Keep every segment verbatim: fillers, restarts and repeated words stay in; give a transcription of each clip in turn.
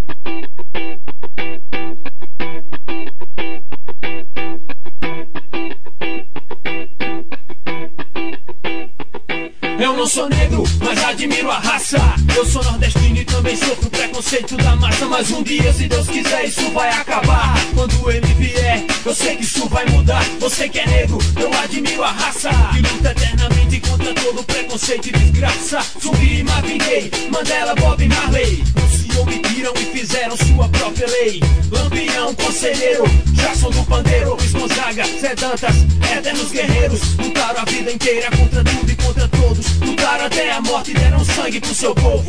Eu não sou negro, mas admiro a raça. Eu sou nordestino e também sofro preconceito da massa. Mas um dia, se Deus quiser, isso vai acabar. Quando ele vier, eu sei que isso vai mudar. Você que é negro, eu admiro a raça, que luta eternamente contra todo preconceito e desgraça. Zumbi e Marvin Gaye, Mandela, Bob Marley não se omitiram e fizeram sua própria lei. Lampião, Conselheiro, Jackson do Pandeiro, Luiz Gonzaga, Zé Dantas, eternos guerreiros. Lutaram a vida inteira contra tudo e contra todos. Lutaram até a morte e deram sangue pro seu povo.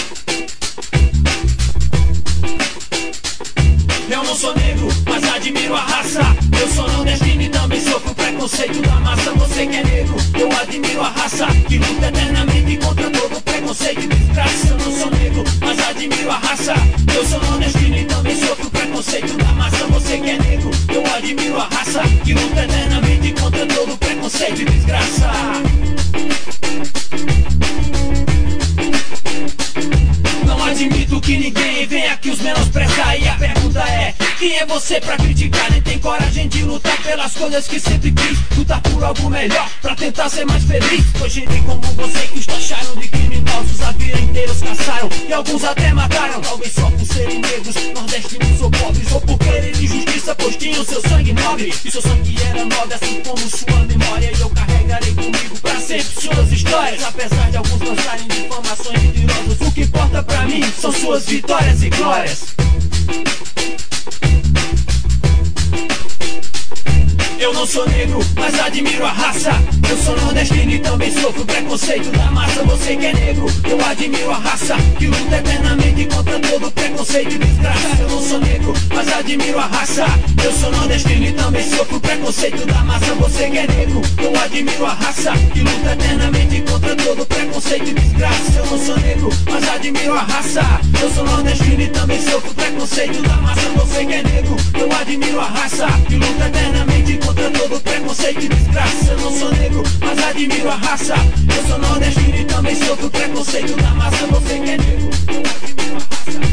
Eu não sou negro, mas admiro a raça. Eu sou nordestino e também sofro preconceito da massa. Você que é negro, eu admiro a raça, que luta eternamente contra todo preconceito e desgraça. Eu não sou negro, mas admiro a raça. Eu sou nordestino e também sofro preconceito da massa. Você que é negro, eu admiro a raça, que luta eternamente contra todo preconceito e desgraça. Não admito que ninguém venha aqui os menosprezar. E a pergunta é: quem é você pra criticar? Nem tem coragem de lutar pelas coisas que sempre quis. Lutar por algo melhor, pra tentar ser mais feliz. Pois gente como você que os taxaram de criminosos, a vida inteira os caçaram e alguns até mataram. Talvez só por serem negros, nordestinos ou pobres, ou por quererem justiça, pois tinham seu sangue nobre. E seu sangue era nobre, assim como sua memória. E eu carregarei comigo pra sempre suas histórias. Apesar de alguns lançarem difamações mentirosas, o que importa pra mim são suas vitórias e glórias. Eu não sou negro, mas admiro a raça. Eu sou nordestino e também sofro preconceito da massa. Você que é negro, eu admiro a raça, que luta eternamente contra todo preconceito e desgraça. Eu não sou negro, mas admiro a raça. Eu sou nordestino e também sofro preconceito da massa. Você que é negro, eu admiro a raça, que luta eternamente contra todo preconceito e desgraça. Eu não sou negro, mas admiro a raça. Eu sou nordestino e também sofro preconceito da massa. Você que é negro, eu admiro a raça, que luta eternamente contra todo preconceito e desgraça. Eu não sou negro, mas admiro a raça. Eu sou nordestino e também sofro preconceito da massa. Você que é negro, eu admiro a raça.